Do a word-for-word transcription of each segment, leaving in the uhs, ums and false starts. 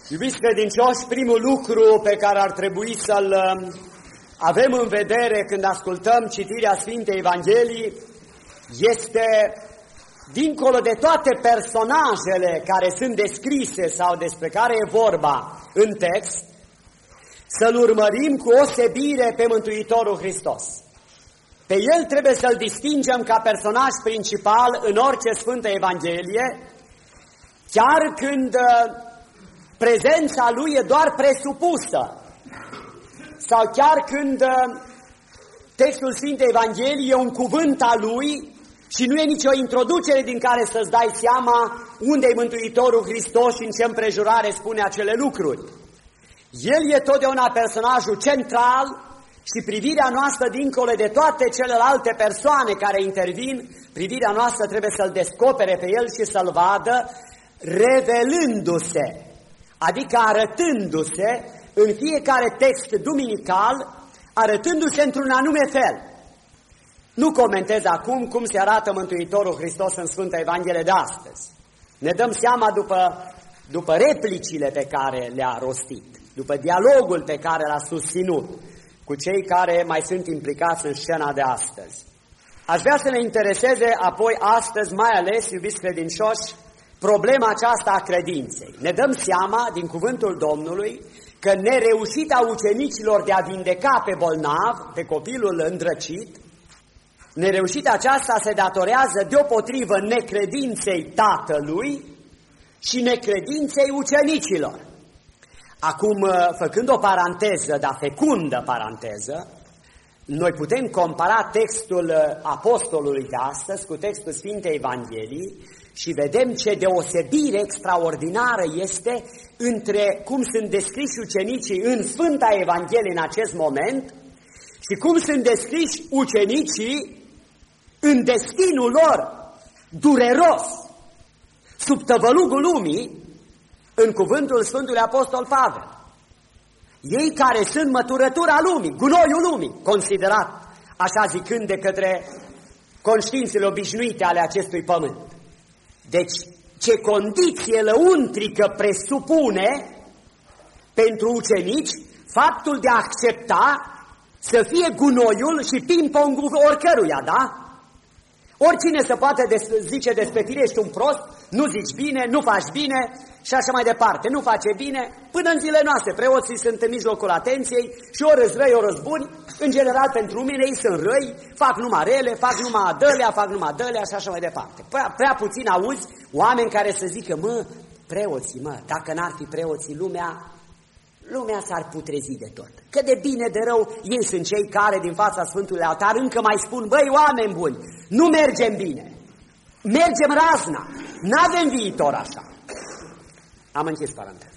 Iubiți credincioși, primul lucru pe care ar trebui să-l avem în vedere când ascultăm citirea Sfintei Evangheliei este, dincolo de toate personajele care sunt descrise sau despre care e vorba în text, să-L urmărim cu osebire pe Mântuitorul Hristos. Pe El trebuie să-L distingem ca personaj principal în orice Sfântă Evanghelie, chiar când prezența Lui e doar presupusă, sau chiar când textul Sfintei Evangheliei e un cuvânt al Lui și nu e nicio introducere din care să-ți dai seama unde e Mântuitorul Hristos și în ce împrejurare spune acele lucruri. El e totdeauna personajul central și privirea noastră, dincolo de toate celelalte persoane care intervin, privirea noastră trebuie să-L descopere pe El și să-L vadă revelându-se, adică arătându-se în fiecare text duminical, arătându-se într-un anume fel. Nu comentez acum cum se arată Mântuitorul Hristos în Sfânta Evanghelie de astăzi. Ne dăm seama după, după replicile pe care le-a rostit, după dialogul pe care l-a susținut cu cei care mai sunt implicați în scena de astăzi. Aș vrea să ne intereseze apoi astăzi, mai ales, iubiți credincioși, problema aceasta a credinței. Ne dăm seama din cuvântul Domnului că nereușita ucenicilor de a vindeca pe bolnav, pe copilul îndrăcit, nereușita aceasta se datorează deopotrivă necredinței tatălui și necredinței ucenicilor. Acum, făcând o paranteză, dar fecundă paranteză, noi putem compara textul apostolului de astăzi cu textul Sfintei Evangheliei și vedem ce deosebire extraordinară este între cum sunt descriși ucenicii în Sfânta Evanghelie în acest moment și cum sunt descriși ucenicii în destinul lor dureros, sub tăvălugul lumii, în cuvântul Sfântului Apostol Pavel. Ei care sunt măturătura lumii, gunoiul lumii, considerat, așa zicând, de către conștiințele obișnuite ale acestui pământ. Deci, ce condiție lăuntrică presupune pentru ucenici faptul de a accepta să fie gunoiul și ping-pongul oricăruia, da? Oricine se poate zice despre tine, ești un prost, nu zici bine, nu faci bine și așa mai departe. Nu face bine, până în zilele noastre. Preoții sunt în mijlocul atenției și ori îți răi, ori îți buni. În general, pentru mine, ei sunt răi, fac numai rele, fac numai dălea, fac numai dălea și așa mai departe. Prea, prea puțin auzi oameni care să zică, mă, preoții, mă, dacă n-ar fi preoții, lumea... Lumea s-ar putrezi de tot. Că de bine, de rău, ei sunt cei care din fața Sfântului Altar încă mai spun, băi, oameni buni, nu mergem bine, mergem razna, n-avem viitor așa. Am închis paranteza.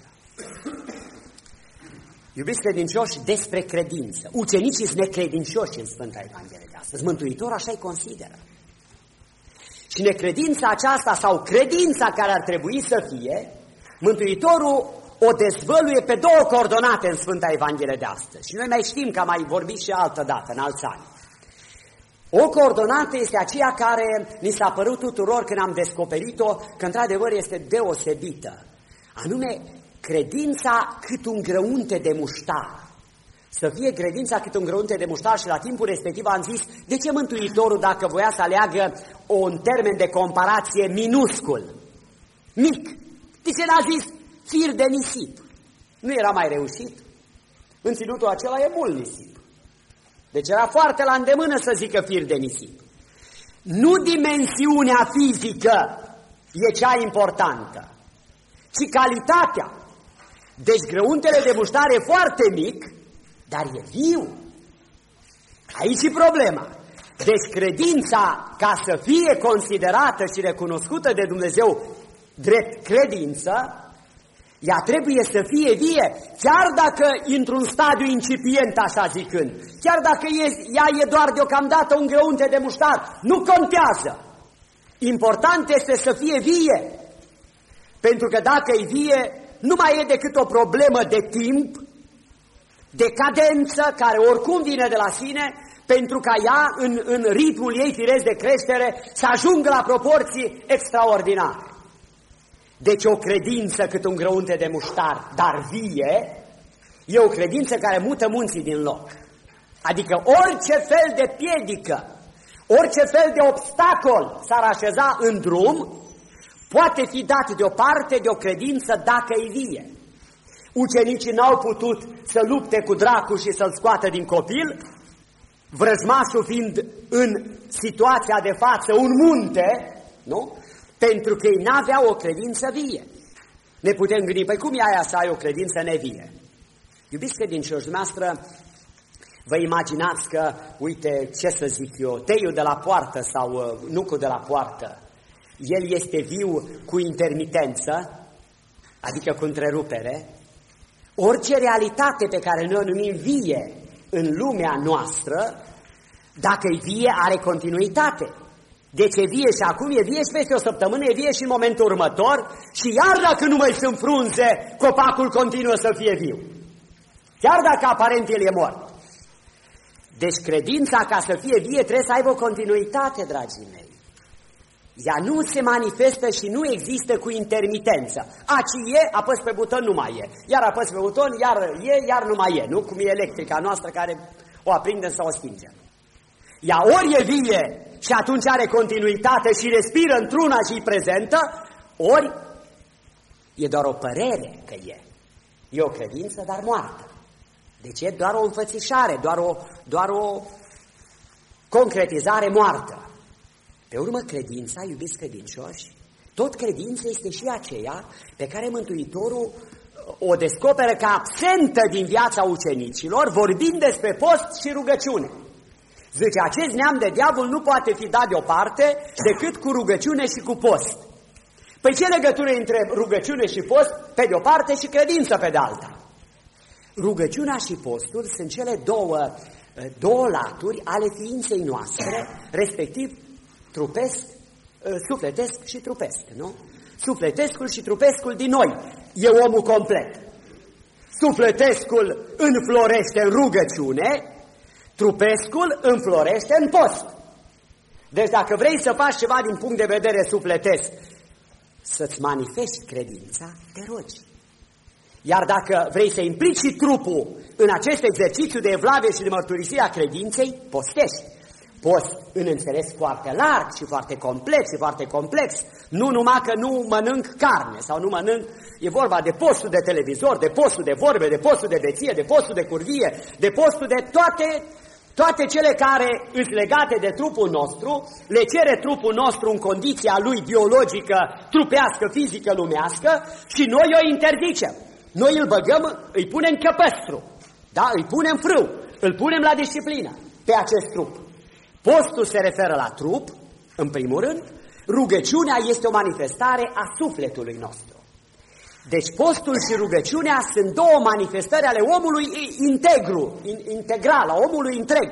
Iubiți credincioși, despre credință. Ucenicii sunt necredincioși în Sfânta Evanghelie de astăzi. Mântuitorul așa-i consideră. Și necredința aceasta sau credința care ar trebui să fie, Mântuitorul o dezvăluie pe două coordonate în Sfânta Evanghelie de astăzi. Și noi mai știm că am mai vorbit și altă dată, în alți ani. O coordonată este aceea care ni s-a părut tuturor când am descoperit-o, că într-adevăr este deosebită. Anume, credința cât un grăunte de muștar. Să fie credința cât un grăunte de muștar și la timpul respectiv am zis, de ce Mântuitorul, dacă voia să aleagă un termen de comparație minuscul, mic, de ce n-a zis fir de nisip? Nu era mai reușit? În ținutul acela e mult nisip. Deci era foarte la îndemână să zică fir de nisip. Nu dimensiunea fizică e cea importantă, ci calitatea. Deci grăuntele de muștar e foarte mic, dar e viu. Aici e problema. Deci credința, ca să fie considerată și recunoscută de Dumnezeu drept credință, ea trebuie să fie vie, chiar dacă într-un stadiu incipient, așa zicând, chiar dacă e, ea e doar deocamdată un grăunte de muștar, nu contează. Important este să fie vie, pentru că dacă e vie, nu mai e decât o problemă de timp, de cadență, care oricum vine de la sine, pentru ca ea, în, în ritmul ei firesc de creștere, să ajungă la proporții extraordinare. Deci o credință cât un grăunte de muștar, dar vie, e o credință care mută munții din loc. Adică orice fel de piedică, orice fel de obstacol s-ar așeza în drum, poate fi dat deoparte de o credință dacă e vie. Ucenicii n-au putut să lupte cu dracul și să-l scoată din copil, vrăjmașul fiind în situația de față un munte, nu? Pentru că ei n-aveau o credință vie. Ne putem gândi, păi cum e aia să ai o credință nevie? Iubiți credincioși, dumneavoastră, vă imaginați că, uite, ce să zic eu, teiul de la poartă sau uh, nucul de la poartă, el este viu cu intermitență, adică cu întrerupere. Orice realitate pe care noi o numim vie în lumea noastră, dacă e vie, are continuitate. Deci e vie și acum, e vie și peste o săptămână, e vie și în momentul următor și iar dacă nu mai sunt frunze, copacul continuă să fie viu. Chiar dacă aparent el e mort. Deci credința, ca să fie vie, trebuie să aibă o continuitate, dragii mei. Ea nu se manifestă și nu există cu intermitență. Aci e, apăs pe buton, nu mai e. Iar apăs pe buton, iar e, iar nu mai e. Nu? Cum e electrica noastră care o aprindem sau o stingem. Ea ori e vie și atunci are continuitate și respiră într-una și e prezentă, ori e doar o părere că e. E o credință, dar moartă. Deci e doar o înfățișare, doar o, doar o concretizare moartă. Pe urmă, credința, iubiți credincioși, tot credința este și aceea pe care Mântuitorul o descoperă ca absentă din viața ucenicilor, vorbind despre post și rugăciune. Zice, acest neam de diavol nu poate fi dat deoparte decât cu rugăciune și cu post. Păi ce legătură între rugăciune și post pe de o parte și credință pe de alta? Rugăciunea și postul sunt cele două, două laturi ale ființei noastre, respectiv trupesc, sufletesc și trupesc, nu? Sufletescul și trupescul din noi e omul complet. Sufletescul înflorește în rugăciune, trupescul înflorește în post. Deci dacă vrei să faci ceva din punct de vedere sufletesc, să-ți manifesti credința, te rogi. Iar dacă vrei să implici și trupul în acest exercițiu de evlavie și de mărturisire a credinței, postești. Post în înțeles foarte larg și foarte complet și foarte complex, nu numai că nu mănânc carne sau nu mănânc, e vorba de postul de televizor, de postul de vorbe, de postul de beție, de postul de curvie, de postul de toate, toate cele care îs legate de trupul nostru, le cere trupul nostru în condiția lui biologică, trupească, fizică, lumească și noi o interzicem. Noi îl băgăm, îi punem căpăstru, da? Îi punem frâu, îl punem la disciplină pe acest trup. Postul se referă la trup, în primul rând, rugăciunea este o manifestare a sufletului nostru. Deci postul și rugăciunea sunt două manifestări ale omului integru, integral, a omului întreg.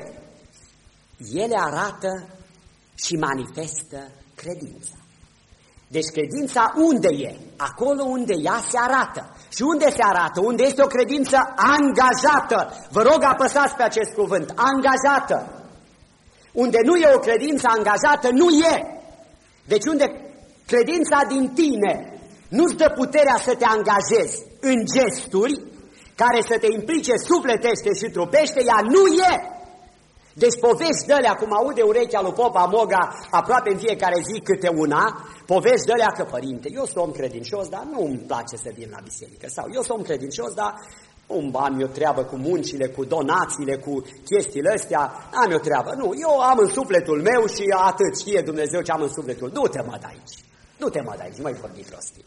Ele arată și manifestă credința. Deci credința unde e? Acolo unde ea se arată. Și unde se arată? Unde este o credință angajată. Vă rog, apăsați pe acest cuvânt, angajată. Unde nu e o credință angajată, nu e. Deci unde credința din tine nu-ți dă puterea să te angajezi în gesturi care să te implice sufletește și trupește, ea nu e. Deci povești de-alea, cum aude urechea lui Popa Moga aproape în fiecare zi câte una, povești de-alea că, părinte, eu sunt om credincios, dar nu îmi place să vin la biserică. Sau eu sunt om credincios, dar nu am eu treabă cu muncile, cu donațiile, cu chestiile astea, am eu treabă. Nu, eu am în sufletul meu și atât, știe Dumnezeu ce am în sufletul. Du-te mă de aici, du-te mă de aici, nu-i vorbi prostii.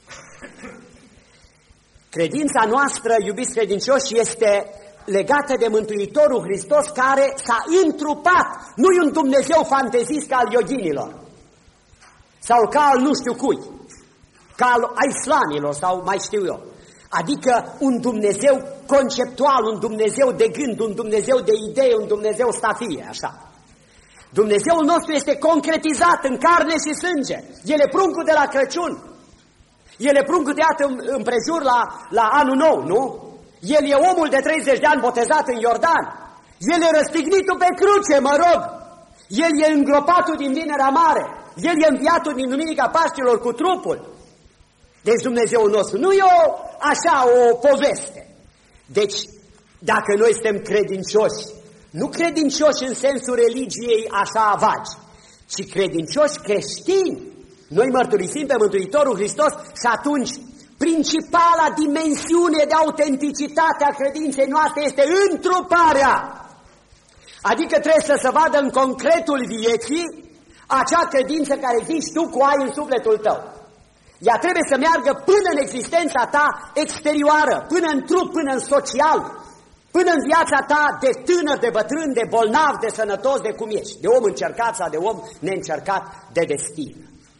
Credința noastră, iubiți credincioși, este legată de Mântuitorul Hristos care s-a întrupat. Nu-i un Dumnezeu fantezist ca al yoghinilor sau ca al nu știu cui, ca al islamilor sau mai știu eu. Adică un Dumnezeu conceptual, un Dumnezeu de gând, un Dumnezeu de idee, un Dumnezeu stafie, așa. Dumnezeul nostru este concretizat în carne și sânge. El e pruncul de la Crăciun. El e pruncul de iată împrejur la, la anul nou, nu? El e omul de treizeci de ani botezat în Iordan. El e răstignitul pe cruce, mă rog. El e îngropatul din Vinerea Mare. El e înviatul din Duminica Paștilor cu trupul. Deci Dumnezeul nostru nu e o, așa o poveste. Deci, dacă noi suntem credincioși, nu credincioși în sensul religiei așa vagi, ci credincioși creștini, noi mărturisim pe Mântuitorul Hristos și atunci principala dimensiune de autenticitate a credinței noastre este întruparea. Adică trebuie să se vadă în concretul vieții acea credință care zici tu cu ai în sufletul tău. Ea trebuie să meargă până în existența ta exterioară, până în trup, până în social, până în viața ta de tânăr, de bătrân, de bolnav, de sănătos, de cum ești, de om încercat sau de om neîncercat de destin.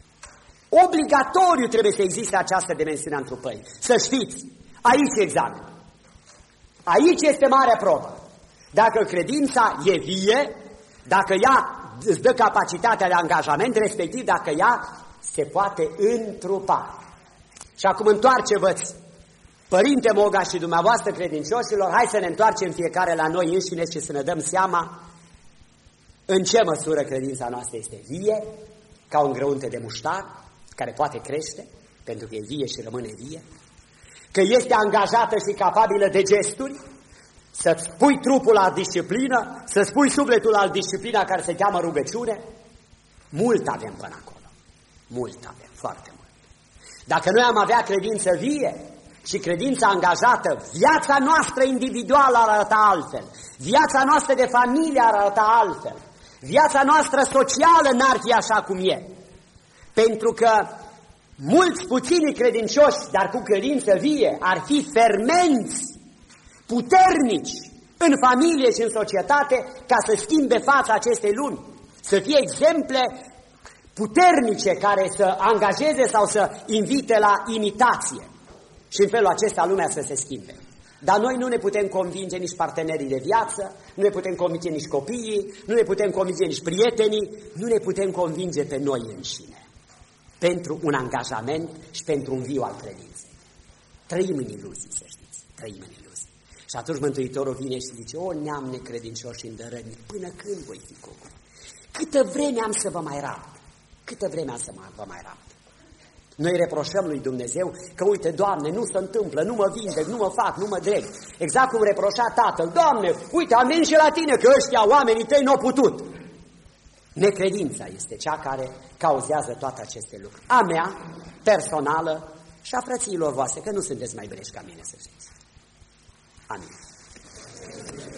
Obligatoriu trebuie să existe această dimensiune a întrupării. Să știți, aici e examen. Aici este marea probă. Dacă credința e vie, dacă ea îți dă capacitatea de angajament, respectiv dacă ea se poate întrupa. Și acum întoarce-vă-ți, Părinte Moga și dumneavoastră credincioșilor, hai să ne întoarcem fiecare la noi înșine și să ne dăm seama în ce măsură credința noastră este vie, ca un grăunte de muștar, care poate crește, pentru că e vie și rămâne vie, că este angajată și capabilă de gesturi, să-ți pui trupul la disciplină, să-ți pui sufletul la disciplina care se cheamă rugăciune. Mult avem până acolo. Mult avem, foarte mult. Dacă noi am avea credință vie și credință angajată, viața noastră individuală ar arăta altfel, viața noastră de familie ar arăta altfel, viața noastră socială n-ar fi așa cum e. Pentru că mulți puțini credincioși, dar cu credință vie, ar fi fermenți puternici în familie și în societate ca să schimbe fața acestei lumi, să fie exemple puternice care să angajeze sau să invite la imitație și în felul acesta lumea să se schimbe. Dar noi nu ne putem convinge nici partenerii de viață, nu ne putem convinge nici copiii, nu ne putem convinge nici prietenii, nu ne putem convinge pe noi înșine pentru un angajament și pentru un viu al credinței. Trăim în iluzii, să știți, trăim în iluzii. Și atunci Mântuitorul vine și zice, o neam necredincioși și îndărătnici, până când voi fi cu voi? Câtă vreme am să vă mai rapt? Câtă vreme am să vă mai rapt? Noi reproșăm lui Dumnezeu că, uite, Doamne, nu se întâmplă, nu mă vindec, nu mă fac, nu mă dreg. Exact cum reproșa tatăl, Doamne, uite, am venit și la tine, că ăștia oamenii tăi n-au putut. Necredința este cea care cauzează toate aceste lucruri. A mea, personală, și a frățiilor voastre, că nu sunteți mai breși ca mine, să știți. Amin.